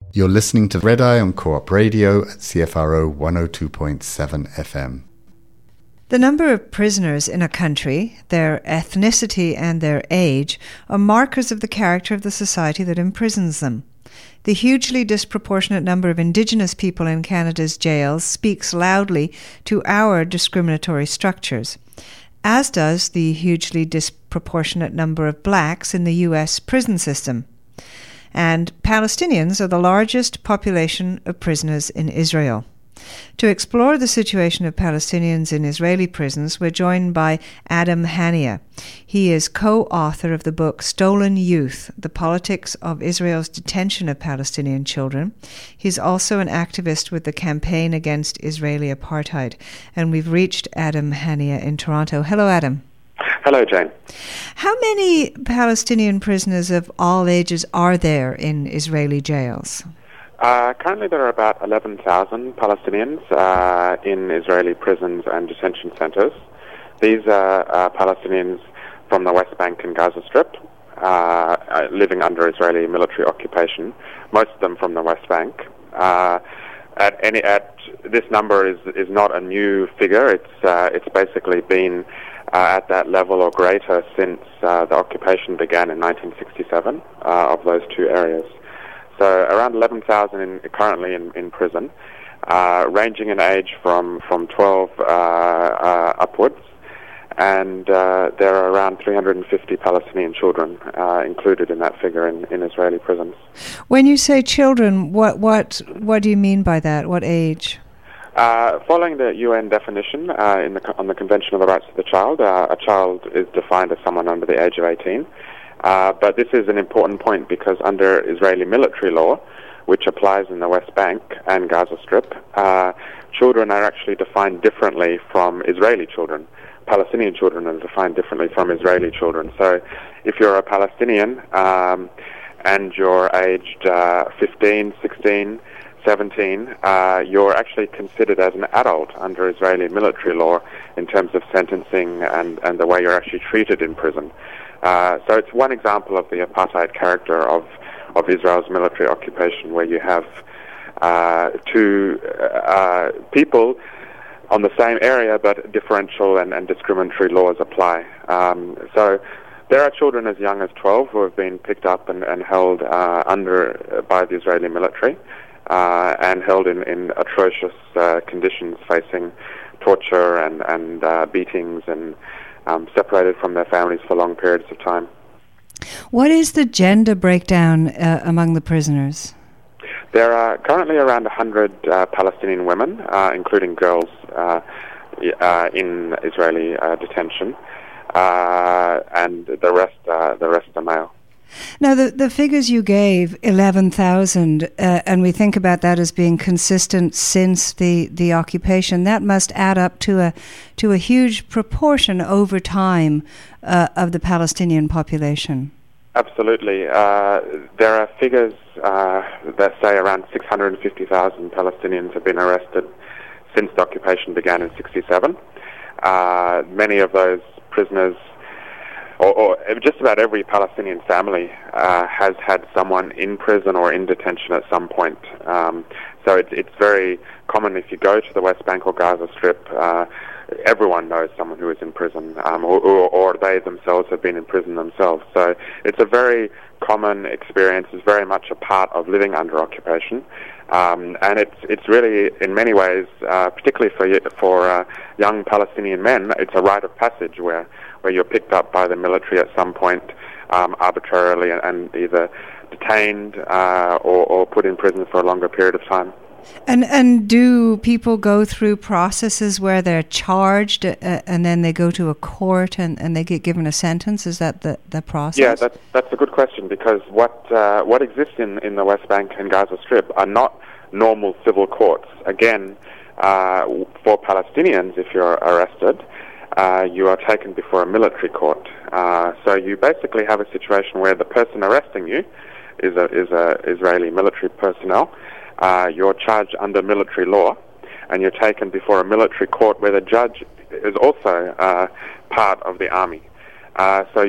You're listening to Red Eye on Co-op Radio at CFRO 102.7 FM. The number of prisoners in a country, their ethnicity and their age are markers of the character of the society that imprisons them. The hugely disproportionate number of Indigenous people in Canada's jails speaks loudly to our discriminatory structures, as does the hugely disproportionate number of blacks in the U.S. prison system. And Palestinians are the largest population of prisoners in Israel. To explore the situation of Palestinians in Israeli prisons, we're joined by Adam Hania. He is co-author of the book Stolen Youth, The Politics of Israel's Detention of Palestinian Children. He's also an activist with the Campaign Against Israeli Apartheid. And we've reached Adam Hania in Toronto. Hello, Adam. Hello, Jane. How many Palestinian prisoners of all ages are there in Israeli jails? Currently there are about 11,000 Palestinians in Israeli prisons and detention centers. These are Palestinians from the West Bank and Gaza Strip, living under Israeli military occupation, most of them from the West Bank. This number is not a new figure. It's basically been at that level or greater since the occupation began in 1967 of those two areas. So around 11,000 currently in prison, ranging in age from 12 upwards, and there are around 350 Palestinian children included in that figure in Israeli prisons. When you say children, what do you mean by that? What age? Following the UN definition on the Convention of the Rights of the Child, a child is defined as someone under the age of 18. But this is an important point because under Israeli military law, which applies in the West Bank and Gaza Strip, children are actually defined differently from Israeli children. Palestinian children are defined differently from Israeli children. So if you're a Palestinian and you're aged 15, 16, 17, you're actually considered as an adult under Israeli military law in terms of sentencing and the way you're actually treated in prison. So it's one example of the apartheid character of Israel's military occupation, where you have two people on the same area, but differential and discriminatory laws apply. So there are children as young as 12 who have been picked up and held by the Israeli military and held in atrocious conditions, facing torture and beatings and separated from their families for long periods of time. What is the gender breakdown among the prisoners? There are currently around 100 Palestinian women, including girls, in Israeli detention, and the rest are male. Now, the figures you gave, 11,000, and we think about that as being consistent since the occupation, that must add up to a huge proportion over time of the Palestinian population. Absolutely. There are figures that say around 650,000 Palestinians have been arrested since the occupation began in 1967. Many of those prisoners, or just about every Palestinian family has had someone in prison or in detention at some point. So it's very common if you go to the West Bank or Gaza Strip, everyone knows someone who is in prison, or they themselves have been in prison themselves. So it's a very common experience. It's very much a part of living under occupation. And it's really, in many ways, particularly for young Palestinian men, it's a rite of passage where you're picked up by the military at some point arbitrarily and either detained or put in prison for a longer period of time. And do people go through processes where they're charged and then they go to a court and they get given a sentence? Is that the process? Yeah, that's a good question, because what exists in the West Bank and Gaza Strip are not normal civil courts. Again, for Palestinians, if you're arrested, you are taken before a military court. So you basically have a situation where the person arresting you is a Israeli military personnel. You're charged under military law, and you're taken before a military court where the judge is also part of the army. So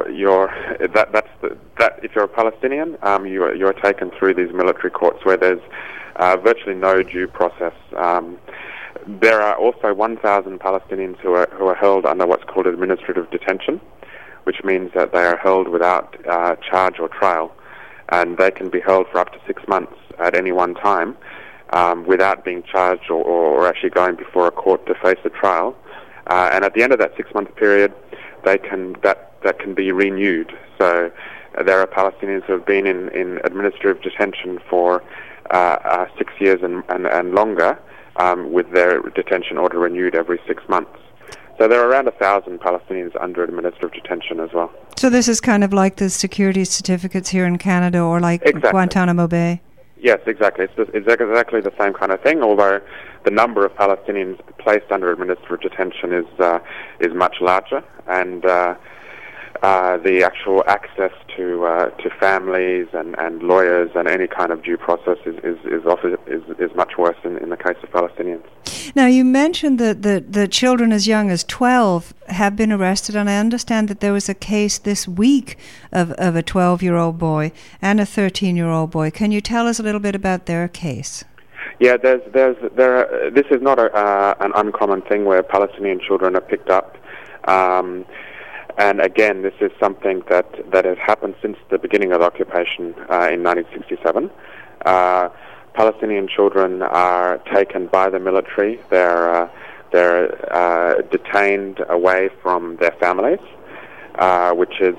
if you're a Palestinian, you're taken through these military courts where there's virtually no due process. There are also 1,000 Palestinians who are held under what's called administrative detention, which means that they are held without charge or trial, and they can be held for up to 6 months at any one time without being charged or actually going before a court to face a trial. And at the end of that 6-month period, that can be renewed. So there are Palestinians who have been in administrative detention for 6 years and longer, with their detention order renewed every 6 months. So there are around 1,000 Palestinians under administrative detention as well. So this is kind of like the security certificates here in Canada, or like Exactly. Guantanamo Bay? Yes, exactly. It's exactly the same kind of thing, although the number of Palestinians placed under administrative detention is much larger, and the actual access to families and lawyers and any kind of due process is much worse in the case of Palestinians. Now, you mentioned that the children as young as 12 have been arrested, and I understand that there was a case this week of a 12-year-old boy and a 13-year-old boy. Can you tell us a little bit about their case? Yeah, this is not an uncommon thing where Palestinian children are picked up. And again, this is something that has happened since the beginning of the occupation in 1967. Palestinian children are taken by the military. They're detained away from their families, which is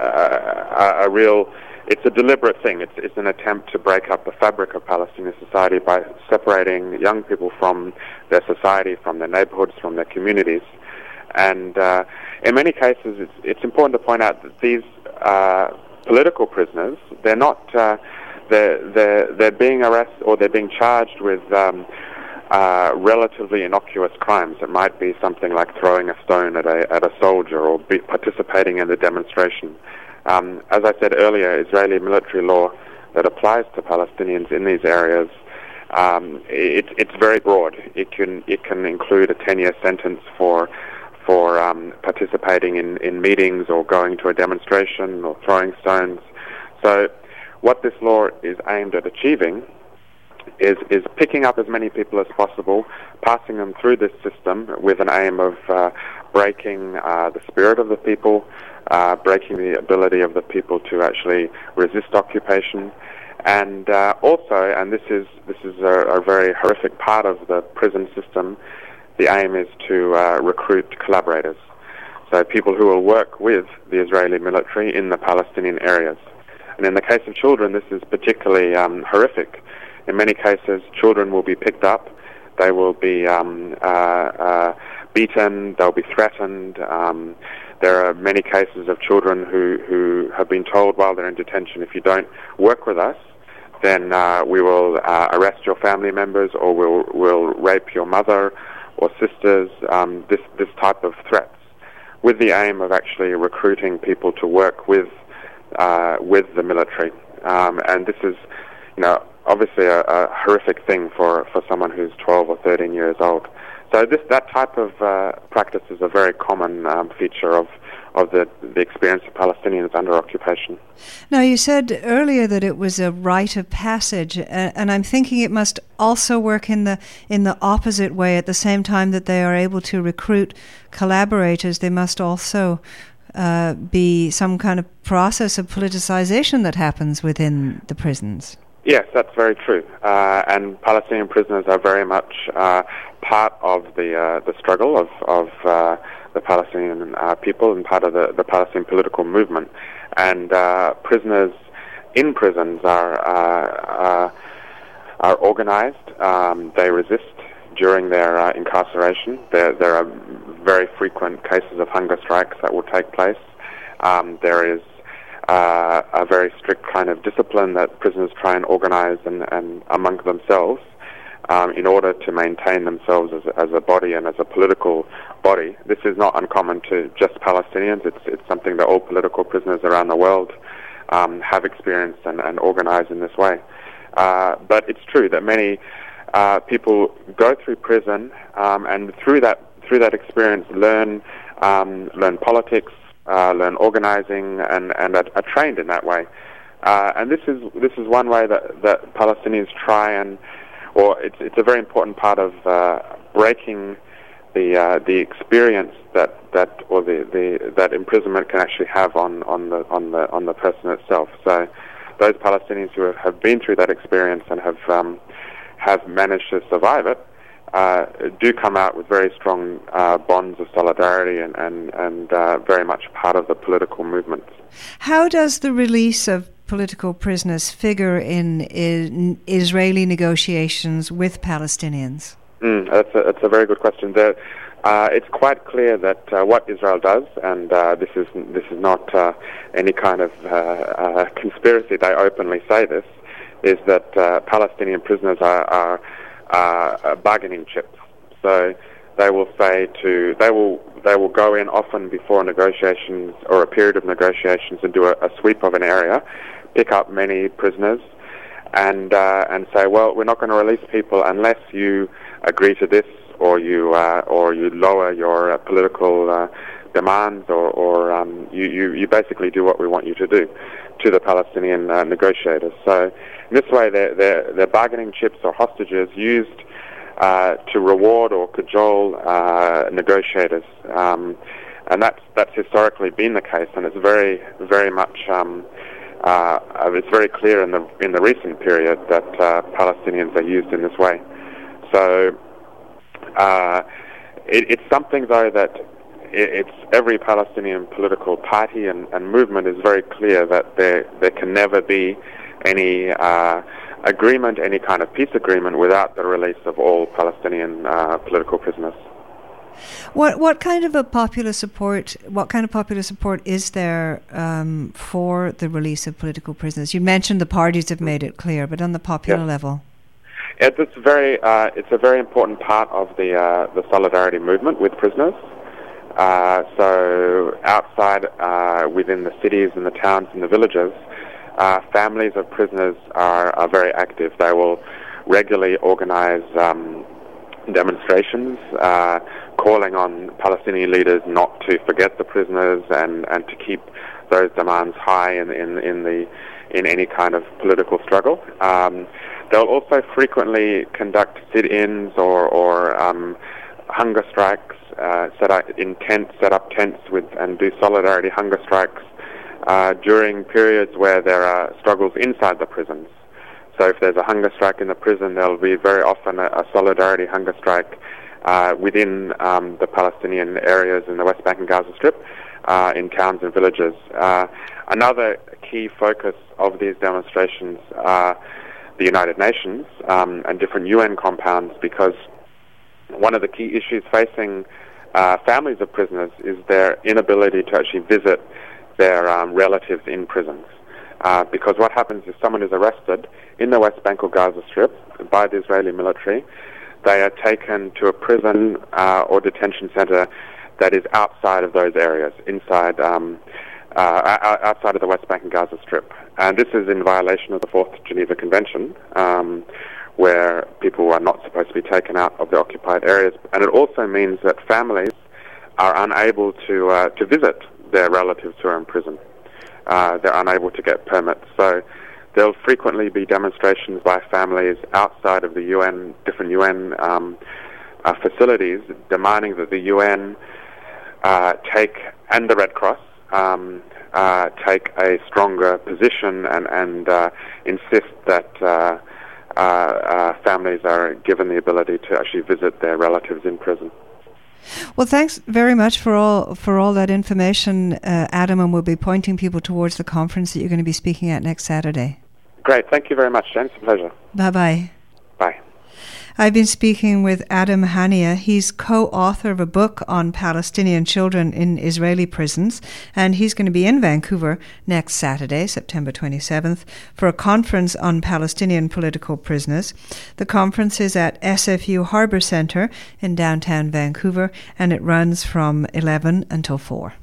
it's a deliberate thing. It's an attempt to break up the fabric of Palestinian society by separating young people from their society, from their neighborhoods, from their communities. And in many cases, it's important to point out that these political prisoners, they're not they're being arrested or they're being charged with relatively innocuous crimes. It might be something like throwing a stone at a soldier or participating in the demonstration. As I said earlier, Israeli military law that applies to Palestinians in these areas, it's very broad. It can include a 10-year sentence for participating in meetings or going to a demonstration or throwing stones. So what this law is aimed at achieving is picking up as many people as possible, passing them through this system with an aim of breaking the spirit of the people, breaking the ability of the people to actually resist occupation, and also, and this is a very horrific part of the prison system, the aim is to recruit collaborators, so people who will work with the Israeli military in the Palestinian areas. And in the case of children, this is particularly horrific. In many cases, children will be picked up, they will be beaten, they'll be threatened. There are many cases of children who have been told while they're in detention, if you don't work with us, then we will arrest your family members, or we'll rape your mother or sisters, this type of threats, with the aim of actually recruiting people to work with the military. And this is, obviously a horrific thing for someone who's 12 or 13 years old. So that type of practice is a very common feature of the experience of Palestinians under occupation. Now, you said earlier that it was a rite of passage, and I'm thinking it must also work in the opposite way. At the same time that they are able to recruit collaborators, they must also be some kind of process of politicization that happens within the prisons. Yes, that's very true. And Palestinian prisoners are very much part of the struggle of the Palestinian people and part of the Palestinian political movement. And prisoners in prisons are organized. They resist during their incarceration. There are very frequent cases of hunger strikes that will take place. There is a very strict kind of discipline that prisoners try and organize and among themselves in order to maintain themselves as a body and as a political body. This is not uncommon to just Palestinians. It's something that all political prisoners around the world have experienced and organize in this way. But it's true that many people go through prison and through that experience learn politics, learn organizing, and are trained in that way. And this is one way that Palestinians try it's a very important part of breaking the experience that imprisonment can actually have on the person itself. So those Palestinians who have been through that experience and have managed to survive it do come out with very strong bonds of solidarity and very much part of the political movement. How does the release of political prisoners figure in Israeli negotiations with Palestinians? That's a very good question. It's quite clear that what Israel does, and this is not any kind of conspiracy. They openly say this, is that Palestinian prisoners are bargaining chips. So they will they will go in often before negotiations or a period of negotiations and do a sweep of an area, pick up many prisoners, and say, well, we're not going to release people unless you agree to this, or you lower your political demands, or you basically do what we want you to do to the Palestinian negotiators. So in this way, they're bargaining chips or hostages used to reward or cajole negotiators, and that's historically been the case, and it's very, very much it's very clear in the recent period that Palestinians are used in this way. So it's something, though, that it's every Palestinian political party and movement is very clear that there can never be any agreement, any kind of peace agreement, without the release of all Palestinian political prisoners. What kind of popular support is there for the release of political prisoners? You mentioned the parties have made it clear, but on the popular level, it's a very important part of the solidarity movement with prisoners. So outside, within the cities and the towns and the villages, families of prisoners are very active. They will regularly organize demonstrations, calling on Palestinian leaders not to forget the prisoners and to keep those demands high in any kind of political struggle. They'll also frequently conduct sit-ins or hunger strikes, set up tents and do solidarity hunger strikes during periods where there are struggles inside the prisons. So if there's a hunger strike in the prison, there'll be very often a solidarity hunger strike within the Palestinian areas in the West Bank and Gaza Strip, in towns and villages. Another key focus of these demonstrations are the United Nations and different UN compounds, because one of the key issues facing families of prisoners is their inability to actually visit their relatives in prisons. Because what happens if someone is arrested in the West Bank or Gaza Strip by the Israeli military, they are taken to a prison or detention center that is outside of those areas, outside of the West Bank and Gaza Strip. And this is in violation of the Fourth Geneva Convention, where people are not supposed to be taken out of the occupied areas. And it also means that families are unable to visit their relatives who are in prison. They're unable to get permits. So there'll frequently be demonstrations by families outside of the UN, different UN facilities, demanding that the UN and the Red Cross take a stronger position and insist that families are given the ability to actually visit their relatives in prison. Well, thanks very much for all that information, Adam, and we'll be pointing people towards the conference that you're going to be speaking at next Saturday. Great. Thank you very much, Jane. It's a pleasure. Bye-bye. Bye. I've been speaking with Adam Hania. He's co-author of a book on Palestinian children in Israeli prisons, and he's going to be in Vancouver next Saturday, September 27th, for a conference on Palestinian political prisoners. The conference is at SFU Harbour Centre in downtown Vancouver, and it runs from 11 until 4.